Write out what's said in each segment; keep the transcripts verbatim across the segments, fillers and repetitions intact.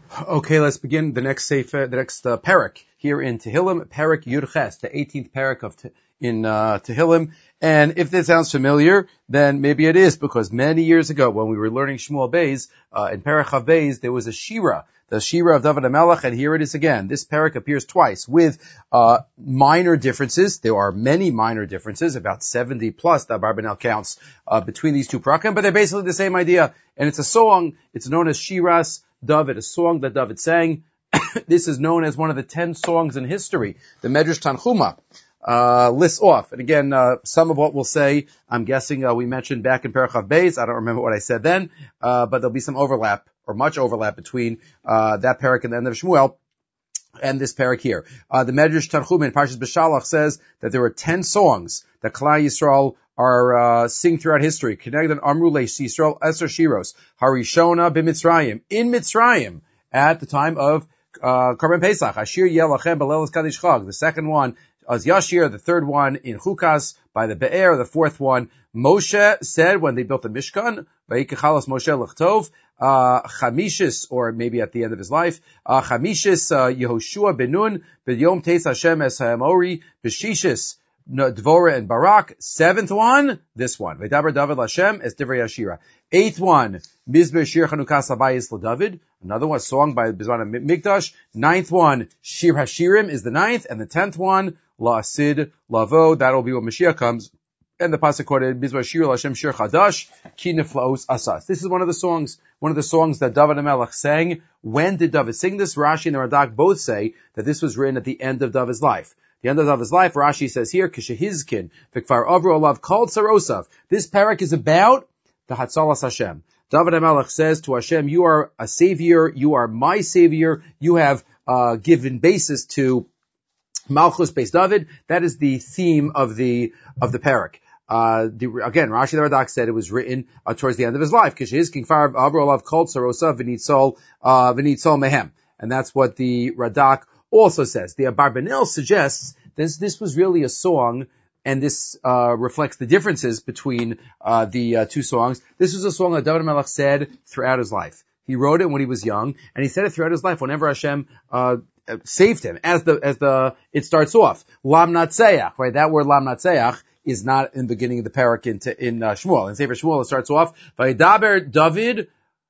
Okay, let's begin the next sefer, the next uh, parak here in Tehillim, parak Yud Ches, the eighteenth parak of te, in uh, Tehillim. And if this sounds familiar, then maybe it is, because many years ago when we were learning Shmuel Beis, uh, in Parak Chav Beis, there was a shira, the shira of David HaMelech, and here it is again. This parak appears twice with uh minor differences. There are many minor differences, about seventy plus that Abarbanel counts uh, between these two parakim, but they're basically the same idea. And it's a song. It's known as Shiras David, a song that David sang. This is known as one of the ten songs in history. The Medrash Tanchuma uh lists off. And again, uh some of what we'll say, I'm guessing uh, we mentioned back in Perach Chav Beis. I don't remember what I said then, uh but there'll be some overlap, or much overlap, between uh that parak and the end of Shmuel and this parak here. Uh the Medrash Tanchuma in Parshas Beshalach says that there were ten songs that Klal Yisrael are uh sing throughout history. Kenegdan Amru Leish Yisrael Eser Shiros Harishona b'Mitzrayim, in Mitzrayim at the time of uh Korban Pesach. Ashir Yelachem Belelas Kaddish Chag. The second one as Yashir, the third one in Chukas by the Be'er, the fourth one Moshe said when they built the Mishkan, Vayikachalos Moshe Lechtov, uh, Chamishis, or maybe at the end of his life, uh, Chamishis, uh, Yehoshua Benun, B'yom Teis Hashem Es Ha'amori, B'shishis, Dvorah and Barak. Seventh one, this one, V'daber David Lashem Es Divrei Yashira. Eighth one, Mizber Shir Chanukas Habayis LaDavid, another one, song by Bizman Mikdash. Ninth one, Shir Hashirim is the ninth, and the tenth one, La'asid Lavo, that'll be when Mashiach comes. And the pasuk quoted, Bizbar Shir Lashem Shir Chadash, Ki Neflaos Asas. This is one of the songs, one of the songs that David HaMelech sang. When did David sing this? Rashi and the Radak both say that this was written at the end of David's life. The end of David's life, Rashi says here, Kishahizkin, Vikfar Avro Olav called Sarosav. This parak is about the Hatzalas Hashem. David HaMelech says to Hashem, you are a savior, you are my savior, you have uh given basis to Malchus Beis David. That is the theme of the of the parak. Uh, the, again, Rashi the Radak said it was written uh, towards the end of his life. Kishahizkin King Far Avro Olav called Sarosav V'nitzol uh V'nitzol Mehem. And that's what the Radak also says. The Abarbanel suggests this this was really a song, and this uh reflects the differences between uh the uh, two songs. This was a song that David HaMelech said throughout his life. He wrote it when he was young, and he said it throughout his life whenever Hashem uh saved him. As the as the it starts off, Lam Natseach, right? That word Lam Natseach is not in the beginning of the parak in in uh, Shmuel. In Sefer Shmuel, it starts off Vaydaber David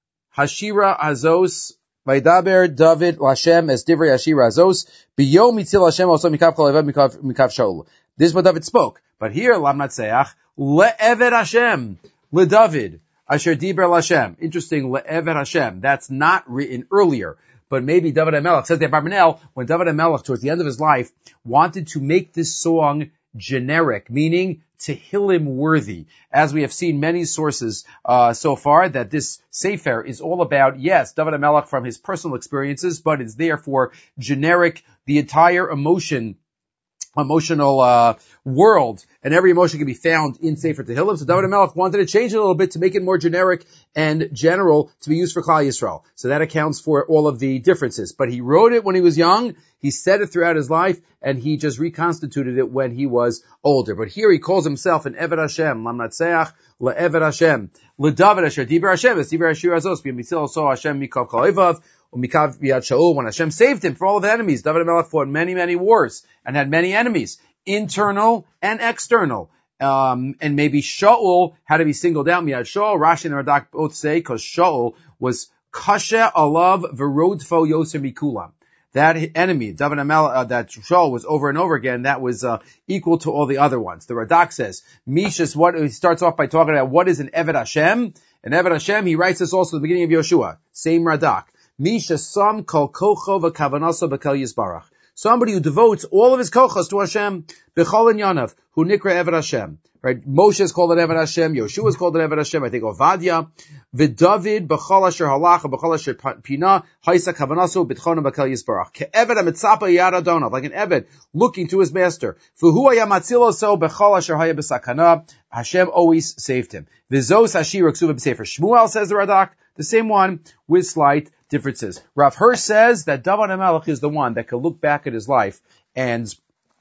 Hashira Azos. Vaydaber David Lashem as Divrei Hashira Azos Biyom Mitzil Hashem also Mikav Kol Evad Mikav Mikav Shaul. This is what David spoke. But here, Lam Natseach LeEved Hashem LeDavid Asher Diber Lashem. Interesting, LeEved Hashem. That's not written earlier. But maybe David HaMelech, says the Abarbanel, when David HaMelech, towards the end of his life, wanted to make this song generic, meaning Tehillim worthy. As we have seen many sources uh so far, that this Sefer is all about, yes, David HaMelech from his personal experiences, but it's therefore generic, the entire emotion emotional uh world, and every emotion can be found in Sefer Tehillim. So David HaMelech wanted to change it a little bit to make it more generic and general to be used for Klal Yisrael. So that accounts for all of the differences. But he wrote it when he was young, he said it throughout his life, and he just reconstituted it when he was older. But here he calls himself an Eved Hashem, Lam Natseach, LeEved Hashem, LeDavid Asher Diber Hashem, as Diber Asher Azos, B'mitzil so Hashem Mikav Kol Evav, Umikav B'yad Shaul, when Hashem saved him for all of the enemies. David HaMelech fought many, many wars and had many enemies, internal and external. Um, and maybe Shaul had to be singled out. Miyad Shaul, Rashi and Radak both say, because Shaul was Kasha Alav V'rodfo Yoser Mikulam. That enemy, David HaMelech, uh, that Shaul was over and over again, that was uh, equal to all the other ones. The Radak says, Mishas, what, he starts off by talking about what is an Eved Hashem. An Eved Hashem, he writes this also at the beginning of Yoshua. Same Radak. Misha Sam Kol Kocho V'Kavanaso B'Kel Yisbarach. Somebody who devotes all of his kochos to Hashem, B'chol Yanav, who nikra Eved Hashem. Right? Moshe is called an Eved Hashem, Yoshua is called an Eved Hashem, I think Ovadia, V'David, B'chol Asher Halach, B'chol Asher Pina, Haisa Kavanaso, B'tchona B'Kel Yisbarach. Ke'Eved HaMetzapa Yad Adonav, like an Eved looking to his master. V'hu haya matzilo so, B'chol Asher haya b'sakana, Hashem always saved him. V'zos Hashir Ksuva B'Sefer Shmuel, says the Radak, the same one with slight differences. Rav Hirsch says that David HaMelech is the one that can look back at his life and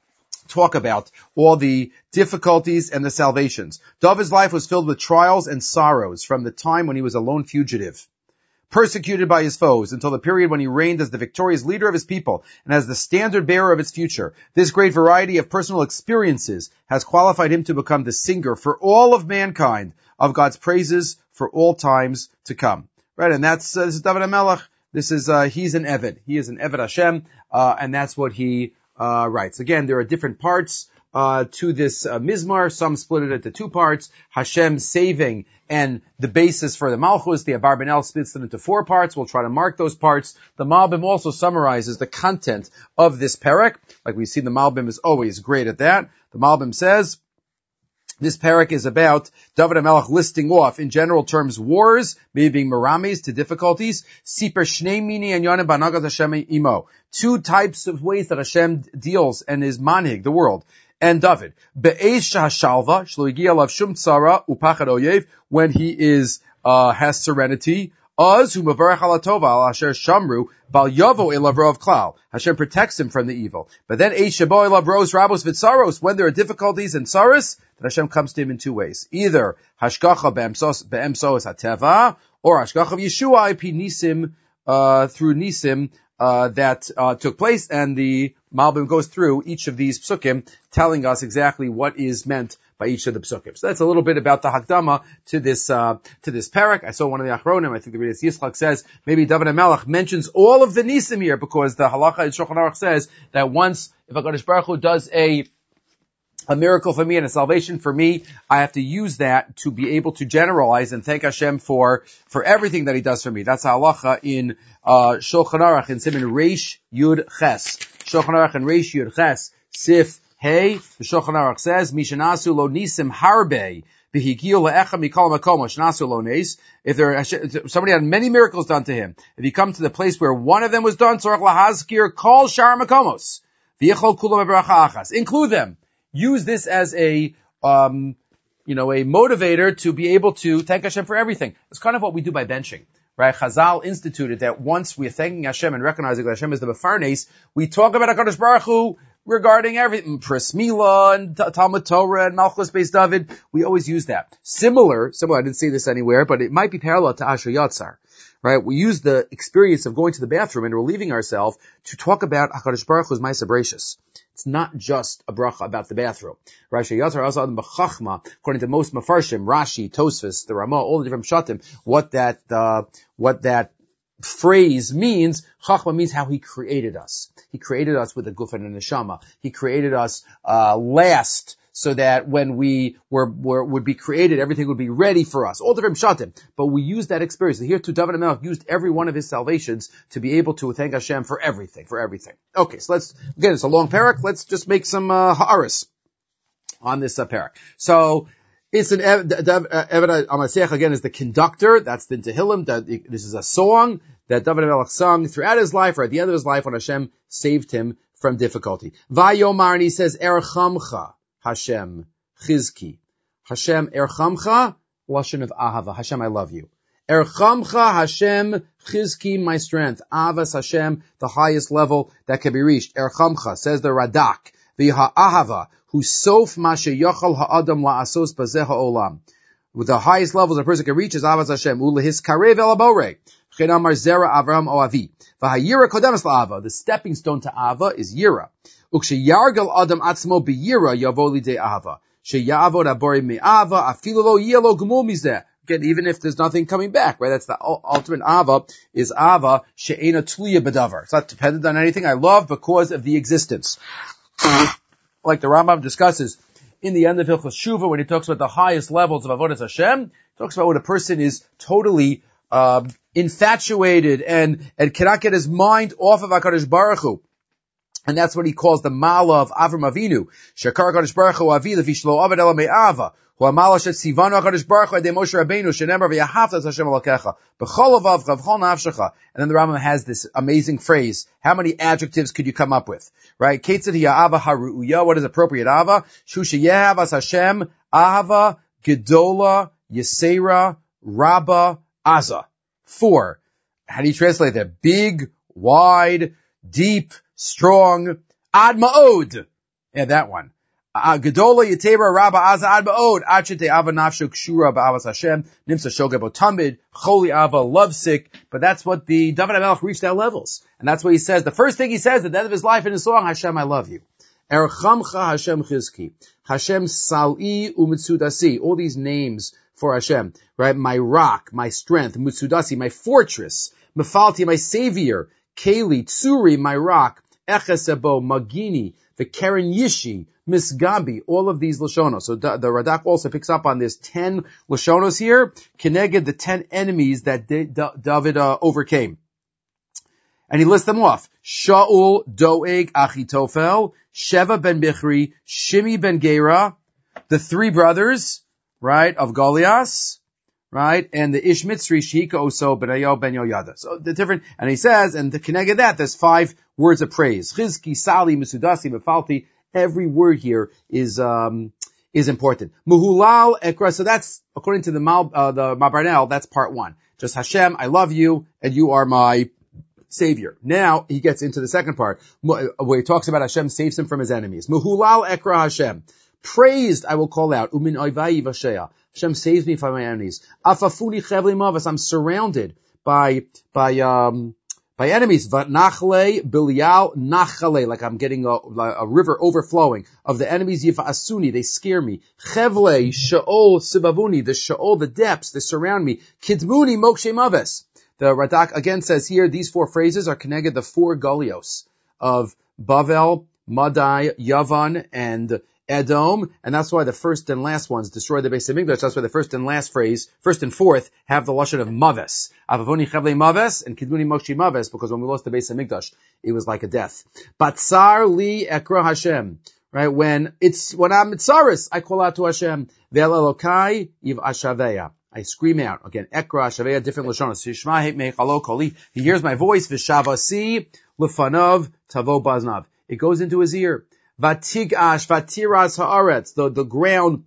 talk about all the difficulties and the salvations. David's life was filled with trials and sorrows from the time when he was a lone fugitive. persecuted by his foes, until the period when he reigned as the victorious leader of his people and as the standard bearer of its future. This great variety of personal experiences has qualified him to become the singer for all of mankind of God's praises for all times to come. Right, and that's uh, this is David HaMelech. This is uh, he's an Eved. He is an Eved Hashem, uh, and that's what he uh, writes. Again, there are different parts Uh, to this uh, Mizmar. Some split it into two parts. Hashem saving and the basis for the Malchus. The Abarbanel splits it into four parts. We'll try to mark those parts. The Malbim also summarizes the content of this parak. Like we see, the Malbim is always great at that. The Malbim says, this parak is about David HaMelech listing off, in general terms, wars, maybe being merames to difficulties. Siper shnei mini and yonim banagat Hashem imo. Two types of ways that Hashem deals and is manhig, the world. And David, be'ez shahashalva, shlo higia alav shum tzara upachad oyev, when he is, uh, has serenity, az hu mevarach ala tova al asher shamru, bal yavo elav rov klal. Hashem protects him from the evil. But then eish shabo elav ros rabos vitzaros, when there are difficulties and saras, then Hashem comes to him in two ways. Either hashgacha be'emsos, be'emsos hateva, or hashgacha of Yeshua ip nisim, uh, through nisim, Uh, that uh, took place, and the Malbim goes through each of these psukim, telling us exactly what is meant by each of the psukim. So that's a little bit about the Hakdama to this uh, to this parak. I saw one of the Achronim, I think the Rebbe Yitzchak says, maybe David HaMelech mentions all of the Nisim here, because the Halacha in Shulchan Aruch says that once, if HaKadosh Baruch Hu does a a miracle for me and a salvation for me, I have to use that to be able to generalize and thank Hashem for, for everything that he does for me. That's halacha in, uh, Shulchan Aruch in Siman Reish Yud Ches. Shulchan Aruch in Reish Yud Ches, Sif Hey, the Shulchan Aruch says, Mishanasu lo nisim harbe, v'higiu le'echa mikol makom, shanasu lo nes. If there, if somebody had many miracles done to him, if you come to the place where one of them was done, tzorach lahazkir kol shar makomos, v'yichol kulam b'bracha achas. Include them. Use this as a, um, you know, a motivator to be able to thank Hashem for everything. It's kind of what we do by benching, right? Chazal instituted that once we're thanking Hashem and recognizing that Hashem is the Mefarnes, we talk about HaKadosh Baruch Hu regarding everything, Bris Milah and Talmud Torah and Malchus Beis David. We always use that. Similar, similar, I didn't see this anywhere, but it might be parallel to Asher Yatzar, right? We use the experience of going to the bathroom and relieving ourselves to talk about HaKadosh Baruch Hu's Ma'aser Bereishis. It's not just a bracha about the bathroom. Rashi Yatzar also on the B'chachma, according to most Mefarshim, Rashi, Tosfos, the Ramah, all the different Shatim, what that, uh, what that phrase means. Chachma means how he created us. He created us with a guf and a neshama. He created us, uh, last, so that when we were, were, would be created, everything would be ready for us. All different shatim. But we used that experience. Here too, David HaMelech used every one of his salvations to be able to thank Hashem for everything, for everything. Okay, so let's, again, it's a long parak. Let's just make some, uh, ha'aris on this uh, parak. So, it's an, Eved HaMasech, again, is the conductor. That's the Tehillim. This is a song that David HaMelech sung throughout his life, or at the end of his life, when Hashem saved him from difficulty. Vayomar, and he says, Erchamcha. Hashem, Chizki. Hashem, Erchamcha, lashon of Ahava. Hashem, I love you. Erchamcha, Hashem, Chizki, my strength. Avas Hashem, the highest level that can be reached. Erchamcha, says the Radak. V'ha Ahava, who sof ma sheyochal ha'adam la'asos bazeh ha'olam. With the highest levels a person can reach is Avas Hashem. Ulehis karev el abore. Chen amar zera Avraham oavi. V'ha'yira kodemas la'ava. The stepping stone to Ava is Yira. Uksheyargal adam atzmo biyira yavo lidei ahava. Sheyavod abori me'ava afilu lo yelo gmul mizeh. Again, even if there's nothing coming back, right? That's the ultimate ava, is ava she'ena tliya b'davar. It's not dependent on anything. I love because of the existence. Like the Rambam discusses in the end of Hilchos Shuvah, when he talks about the highest levels of avodas Hashem, he talks about when a person is totally uh, infatuated and and cannot get his mind off of HaKadosh Baruch Hu. And that's what he calls the Mala of Avram Avinu. Shekar HaKadosh Baruch Hu avi lefi shlo avad ela me'ava. Hu amala shet sivanu HaKadosh Baruch Hu edei Moshe Rabbeinu shenemar v'yahavtas Hashem Elokecha. B'chol avav v'chol nafshecha. And then the Rambam has this amazing phrase. How many adjectives could you come up with? Right? Ketzad hiya ava haru'uya. What is appropriate ava? Shu sheyehavas Hashem ahava gedola yesera rabba aza. Four. How do you translate that? Big, wide, deep, strong, ad ma'od. Yeah, that one. Gedola Yitera Rabba Aza Ad Ba'od, Achete Ava Nafshu Kshura Ba'avas Hashem, Nimsa Shogebo Tamid, Choli Ava, lovesick. But that's what the David HaMelech reached that levels. And that's what he says. The first thing he says at the end of his life in his song, Hashem, I love you. Erchamcha Hashem Chizki, Hashem Sal'i U'Mitsudasi, all these names for Hashem, right? My rock, my strength, Mitsudasi, my fortress, Mefalti, my savior, Keli, Tsuri, my rock, Echesebo, Magini, the Keren Yishi, Misgabi, all of these Lashonos. So the, the Radak also picks up on this ten Lashonos here, Keneged, the ten enemies that D- D- David uh, overcame. And he lists them off. Shaul, Doeg, Achitofel, Sheva ben Bichri, Shimi ben Gera, the three brothers, right, of Goliath, right, and the Ish Mitzri, Shihika Oso, Benayo ben Yoyada. So the different, and he says, and to connect that, there's five words of praise. Chizki, Sali, Misudasi, Mefalti. Every word here is, um, is important. Muhulal, Ekra. So that's, according to the Mal, uh, the Mabarnel, that's part one. Just Hashem, I love you, and you are my Savior. Now he gets into the second part, where he talks about Hashem saves him from his enemies. Muhulal ekra Hashem. Praised I will call out. Umin oivai v'sheya. Hashem saves me from my enemies. Afafuni chevli mavas. I'm surrounded by, by, um, by enemies. V'nachle bilial nachale. Like I'm getting a, a river overflowing of the enemies. Yifa'asuni. They scare me. Chevle sha'ol sibavuni. The sha'ol, the depths, they surround me. Kidmuni mokshe maves. The Radak again says here, these four phrases are connected the four Golios of Bavel, Madai, Yavan, and Edom, and that's why the first and last ones destroy the Beis Hamikdash. That's why the first and last phrase, first and fourth, have the lashon of Maves. Avavoni Chavle Maves and Kidmuni Mokshi Maves, because when we lost the Beis Hamikdash, it was like a death. Batsar li ekra Hashem. Right? When it's, when I'm mitzaris, I call out to Hashem. Ve'el Elokai yiv ashaveya. I scream out. Again, Ekra, Shaveya, different Lashonos. Shishma hit mechalo koli. He hears my voice. Vishavasi, lefanov, tavo baznav. It goes into his ear. Vatigash, vatiras haaretz. The, the ground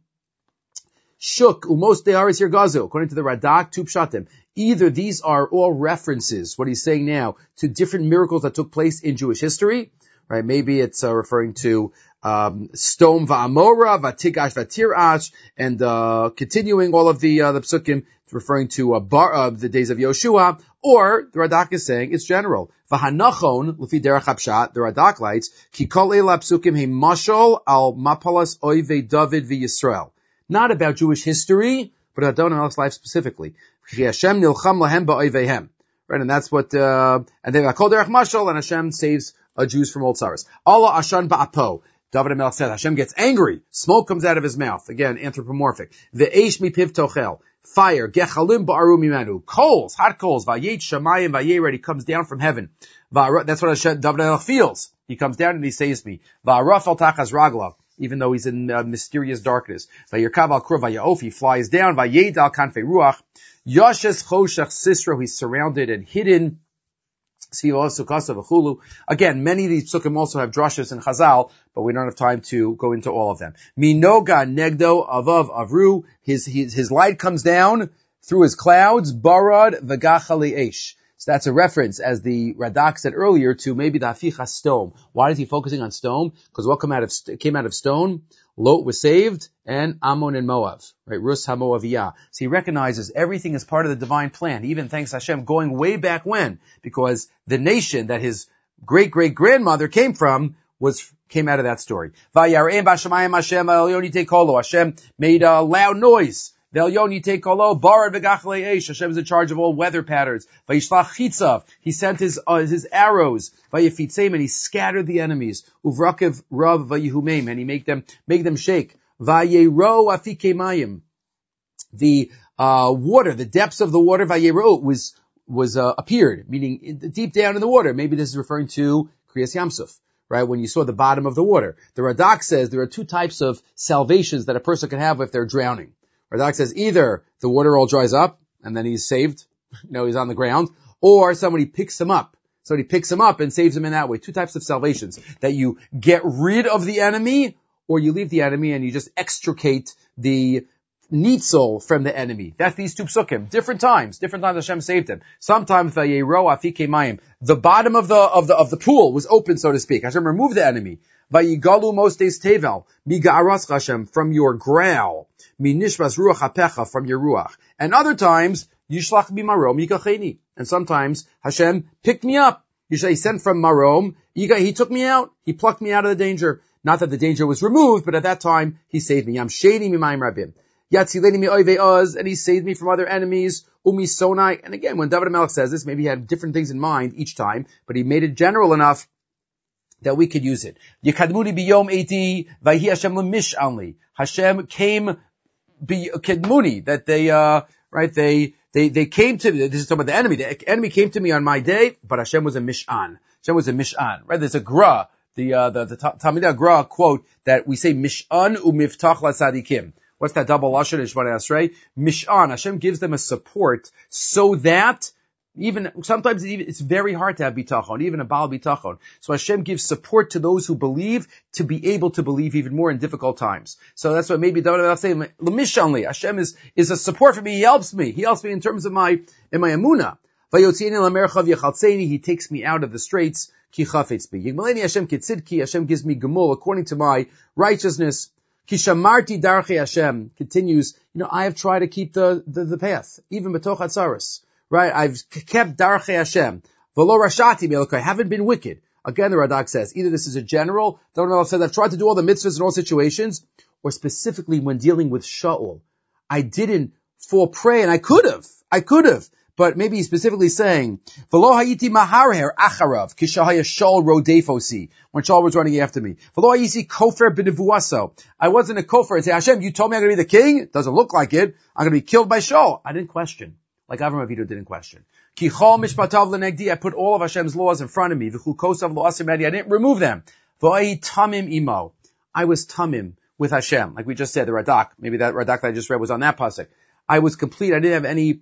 shook. Umos de'aris yirgazu. According to the Radak, tu pshatim. Either these are all references, what he's saying now, to different miracles that took place in Jewish history. Right? Maybe it's uh, referring to Um, Stom va'amora, vatigash vatirash, and, uh, continuing all of the, uh, the psukim, referring to, uh, bar, uh, the days of Yoshua, or, the Radak is saying, it's general. V'hanachon, l'fi derech hapshat, the Radak writes, ki kol eila psukim he mashal al mapalas oivei David v'Yisrael. Not about Jewish history, but about David HaMelech's life specifically. Ki Hashem nilcham lahem ba'oiveihem. Right, and that's what, uh, and then kol derech mashal, and Hashem saves, uh, Jews from old tsaras. Allah ashan ba'apo. David HaMelech said, Hashem gets angry. Smoke comes out of his mouth. Again, anthropomorphic. Ve'esh mipiv tochel. Fire. Gechalim ba'aru mimenu. Coals, hot coals. Vayet shamayim vayered. He comes down from heaven. That's what Hashem, David HaMelech feels. He comes down and he saves me. Va'araf al tachas raglav. Even though he's in uh, mysterious darkness. Vayirkav al kruv vayaof. He flies down. Vayed al kanfei ruach. Yashes choshech sisro. He's surrounded and hidden. Again, many of these psukim also have drashas and chazal, but we don't have time to go into all of them. Minoga negdo avav avru, his, his, his light comes down through his clouds, barad v'gachali eish. So that's a reference, as the Radak said earlier, to maybe the Haficha stone. Why is he focusing on stone? Because what came out of, came out of stone? Lot was saved, and Ammon and Moab, right? Rus HaMoaviyah. So he recognizes everything is part of the divine plan, even thanks Hashem going way back when, because the nation that his great-great-grandmother came from was, came out of that story. Hashem made a loud noise. Hashem is in charge of all weather patterns. He sent his, uh, his arrows, and he scattered the enemies. And he made them, make them shake. The, uh, water, the depths of the water, was, was, uh, appeared, meaning deep down in the water. Maybe this is referring to Kriyas Yamsuf. Right, when you saw the bottom of the water. The Radak says there are two types of salvations that a person can have if they're drowning. Radak says either the water all dries up and then he's saved, you know, he's on the ground, or somebody picks him up. Somebody picks him up and saves him in that way. Two types of salvations. That you get rid of the enemy, or you leave the enemy and you just extricate the nitzel from the enemy. That's these two psukim. Different times, different times Hashem saved him. Sometimes vayero afike mayim. The bottom of the of the of the pool was open, so to speak. Hashem removed the enemy. Vayigalu mostes tevel miga'aras Hashem, from your growl. Minishvas ruach hapecha, from your ruach. And other times yishlach bimarom yikacheni. And sometimes Hashem picked me up. You say he sent from marom. He took me out. He plucked me out of the danger. Not that the danger was removed, but at that time he saved me. Yam shady mimayim rabim. Yatzileni mi oivei oz, and he saved me from other enemies. Umi sonai. And again, when David HaMelech says this, maybe he had different things in mind each time, but he made it general enough that we could use it. Yekadmuni biyom eti vayhi Hashem lemish anli. Hashem came biyekadmuni, that they, uh, right, they, they, they came to me. This is talking about the enemy. The enemy came to me on my day, but Hashem was a mish'an. Hashem was a mish'an, right? There's a gra, the, uh, the, the Talmidei Gra quote that we say mish'an u'miftach l'tzadikim. What's that double lashon in Shemona Esrei? Mish'an. Hashem gives them a support so that even, sometimes it's very hard to have bitachon, even a Baal bitachon. So Hashem gives support to those who believe to be able to believe even more in difficult times. So that's what maybe David HaMelech saying, L'mishanli. Hashem is, is a support for me. He helps me. He helps me in terms of my, in my emunah. He takes me out of the straits. Ki chafetz bi. Yigmaleni Hashem kitzidki. Hashem gives me gemul according to my righteousness. Ki shamarti darchei Hashem. Continues, you know, I have tried to keep the, the, the path, even betoch hatzaros. Right? I've kept darchei Hashem. V'lo rashati me'elokai. I haven't been wicked. Again, the Radak says, either this is a general, David HaMelech says, I've tried to do all the mitzvahs in all situations, or specifically when dealing with Shaul. I didn't fall prey, and I could have. I could have. But maybe he's specifically saying, V'lo hayiti maharher acharav, kishahaya Shaul rodefosi, when Shaul was running after me. V'lo hayiti kofer b'nevuaso. I wasn't a kofer and say, Hashem, you told me I'm going to be the king? Doesn't look like it. I'm going to be killed by Shaul. I didn't question. Like Avram Avinu didn't question. Ki chol mishpatav l'negdi, I put all of Hashem's laws in front of me. V'chu kosav lo asim edi, I didn't remove them. V'ai tamim imo. I was tamim with Hashem. Like we just said, the Radak, maybe that Radak that I just read was on that pasuk. I was complete. I didn't have any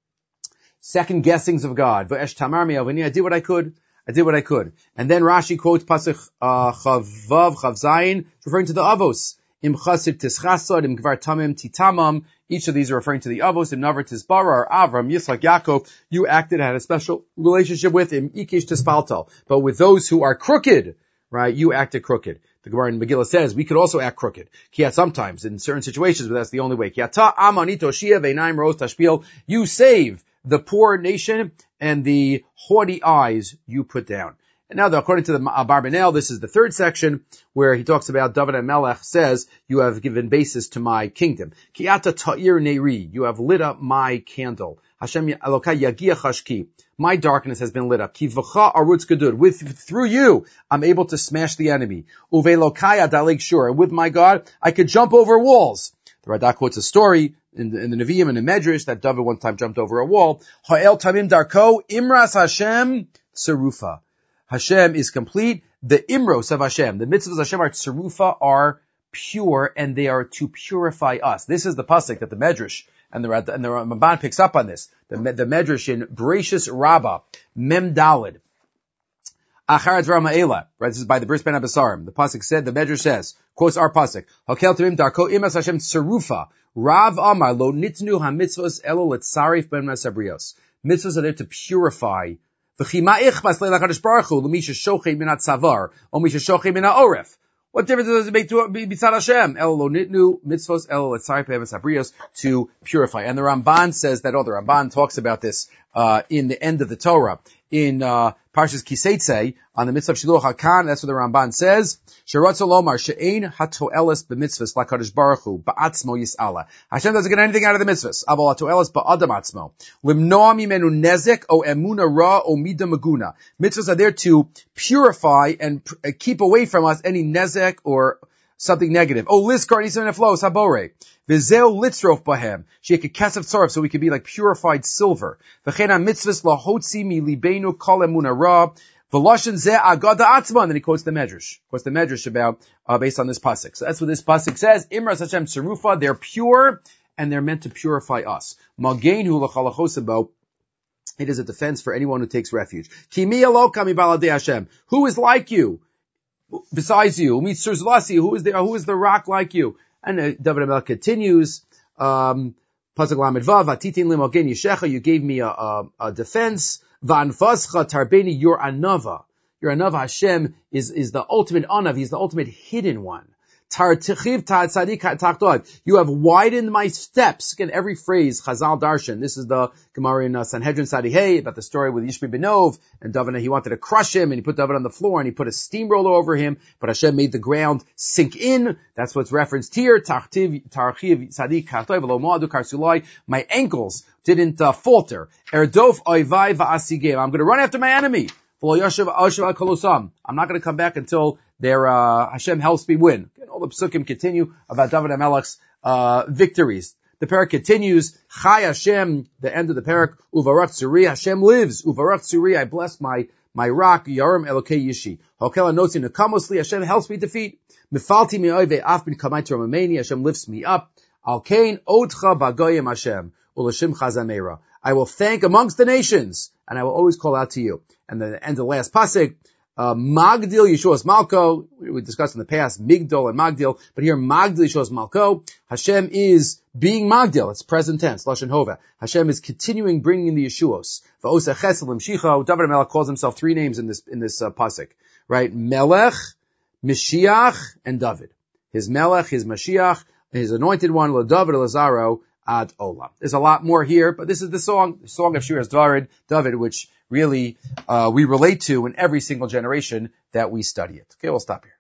second guessings of God. V'esh tamar mi'avini, I did what I could. I did what I could. And then Rashi quotes pasuk uh, chavav chavzayin, referring to the avos. Im chassid tischasad, im gvar tamim titamam. Each of these are referring to the avos. Im navar tizbara, or Avram, Yitzchak, Yaakov. You acted, had a special relationship with him. Ikish tispaltal. But with those who are crooked, right, you acted crooked. The Gemara in Megillah says we could also act crooked. Kiyat sometimes in certain situations, but that's the only way. Kiyata amanito shia ve'naim roz tashpil. You save the poor nation and the haughty eyes you put down. And now, according to the Abarbanel, this is the third section where he talks about David HaMelech says, you have given basis to my kingdom. Ki'ata ta'ir neri, you have lit up my candle. Hashem Elokai yagia chashki, my darkness has been lit up. Ki v'cha arutz gedud, with, through you, I'm able to smash the enemy. Uve lokai adaleg shur, and with my God, I could jump over walls. The Radak quotes a story in the, in the Nevi'im and the Medrash that David one time jumped over a wall. Ha'el tamim darko, imras Hashem, tserufa. Hashem is complete. The imros of Hashem, the mitzvahs of Hashem are tserufa, are pure, and they are to purify us. This is the pasuk that the Medrash and the and the Ramban picks up on this. The, the Medrash in Bereshis Rabbah, Mem Daled. Acharat Rama'ela, right? This is by the Bris Ben Abasarim. The pasuk said, the Medrash says, quotes our pasuk, Hakel Tamim Darko Imas Hashem Tserufa, Rav Amar Lo Nitnu HaMitzvos Elo Letzarif Ben Masabrios. Mitzvahs are there to purify. What difference does it make to B'tzad Hashem? El lo nitnu mitzvos el letzarif be'emes habrios, to purify. And the Ramban says that, oh, the Ramban talks about this uh in the end of the Torah. In uh Parshas Kiseitze, on the mitzvah of Shiluach HaKan, that's what the Ramban says. Sheratzu lomar she'ein hato'eles b'mitzvahs lakadosh baruch hu ba'atzmo yis'ala. Hashem doesn't get anything out of the mitzvahs. Aval hato'eles ba'adam atzmo. Limnoa mimenu nezek o emuna ra o mida maguna. Mitzvahs are there to purify and pr- keep away from us any nezek or something negative. Oh, liskar nisim neflos habore. V'zeu litzrof bahem. Sheik a kesef tzarf, so we could be like purified silver. V'chena mitzvahs lahotzi mi libenu kol emuna ra. V'loshen ze agada atzma. And then he quotes the Medrash. Quotes the Medrash about, uh, based on this pasuk. So that's what this pasuk says. Imras Hashem tserufa. They're pure, and they're meant to purify us. Mageinu l'chalachosabo. It is a defense for anyone who takes refuge. Ki mi eloka mi baladei Hashem. Who is like you? Besides you, who is there? Who is the rock like you? And uh, David HaMelech continues Um, Pasuk Lamed Vav, Vatitin li mogen yishecha, you gave me a, a, a defense. Va'anfascha tarbeni, your anava. Your anava Hashem is, is the ultimate anav, he's the ultimate hidden one. You have widened my steps. Again, every phrase, Chazal Darshan. This is the Gemara in uh, Sanhedrin Sadihei about the story with Yishmi Benov and David. He wanted to crush him, and he put David on the floor, and he put a steamroller over him. But Hashem made the ground sink in. That's what's referenced here. My ankles didn't uh, falter. Erdof oivai va'asigem. I'm going to run after my enemy. I'm not going to come back until their uh, Hashem helps me win. Again, all the psukim continue about David HaMelech's uh, victories. The parak continues, Chai Hashem, the end of the parak, Uvarach Tzuri, Hashem lives, Uvarach Tzuri, I bless my, my rock, Yarim Elokei Yishi. Hokel Anotzi Nekamosli, Hashem helps me defeat. Mifalti Me'oive Af bin Kamait Ramameni, Hashem lifts me up. Alkein Otcha Bagoyim Hashem, Ulashim Chazamera. I will thank amongst the nations, and I will always call out to you. And then the end of the last pasuk, Uh, Magdil Yeshua's Malko, we discussed in the past, Migdol and Magdil, but here Magdil Yeshua's Malko, Hashem is being Magdil, it's present tense, Lashon Hova. Hashem is continuing bringing the Yeshuos. Va'osa Chesed L'Mshicha, David HaMelech calls himself three names in this, in this uh, pasuk, right? Melech, Mashiach, and David. His Melech, his Mashiach, his anointed one, LaDavid Lazaro, Ad Olam. There's a lot more here, but this is the song, the song of Shiras David, David, which really uh, we relate to in every single generation that we study it. Okay, we'll stop here.